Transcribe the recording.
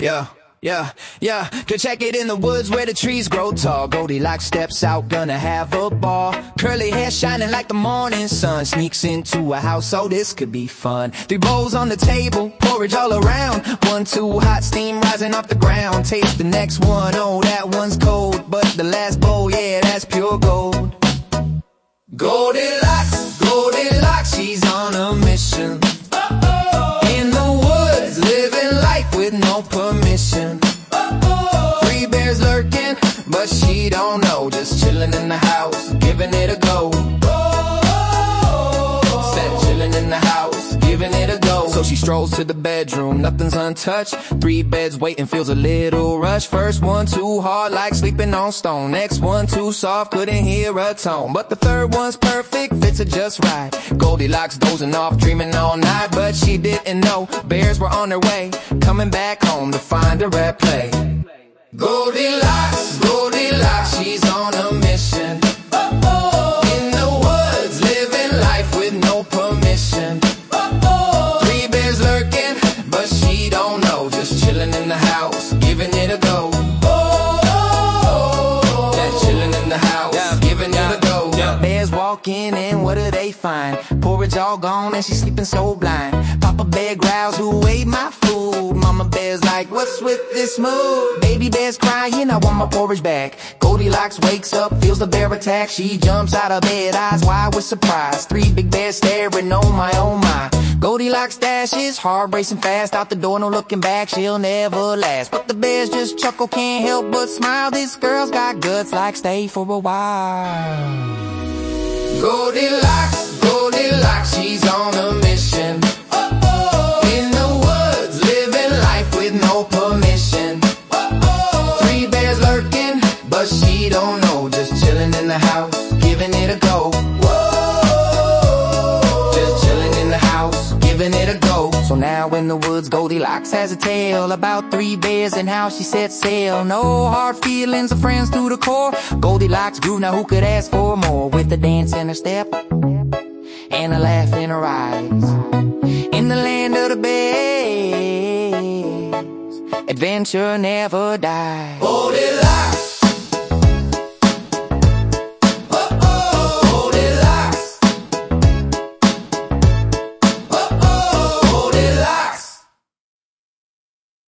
Yeah, yeah, yeah. Go check it in the woods where the trees grow tall. Goldilocks steps out, gonna have a ball. Curly hair shining like the morning sun. Sneaks into a house, oh this could be fun. 3 bowls on the table, porridge all around. 1 too hot, steam rising off the ground. Taste the next one, oh that one's cold. But the last bowl, yeah, that's pure gold. Goldilocks, Goldilocks, she's on a mission. In the woods, living life with no permission. 3 bears lurking, but she don't know. Just chilling in the house, giving it a go. Said chilling in the house, giving it a go. So she strolls to the bedroom, nothing's untouched. 3 beds waiting, feels a little rush. First one too hard, like sleeping on stone. Next one too soft, couldn't hear a tone. But the third one's perfect, fits her just right. Goldilocks dozing off, dreaming all night. But she didn't know, bears were on their way, coming back home to find her at play. Goldilocks, Goldilocks, she's on a mission. In the woods, living life with no permission. 3 bears lurking, but she don't know. Just chilling in the house, giving it a go. Yeah, chilling in the house, giving it a go. Bears walk in and what do they find? Porridge all gone and she's sleeping so blind. Papa Bear growls, who ate my food? Mama Bear's like, what's with this mood? Baby Bear's crying, I want my porridge back. Goldilocks wakes up, feels the bear attack. She jumps out of bed, eyes wide with surprise. 3 big bears staring, oh my, oh my. Goldilocks dashes, heart racing fast. Out the door, no looking back, she'll never last. But the bears just chuckle, can't help but smile. This girl's got guts, like stay for a while. Goldilocks, Goldilocks, she's on a mission. In the woods, living life with no permission. 3 bears lurking, but she don't know. Just chilling in the house, giving it a go. Just chilling in the house, giving it a go. So now in the woods, Goldilocks has a tale about 3 bears and how she set sail. No hard feelings, of friends through the core. Goldilocks grew, now who could ask for more? With a dance in her step and a laugh in her eyes. In the land of the bears, adventure never dies. Goldilocks.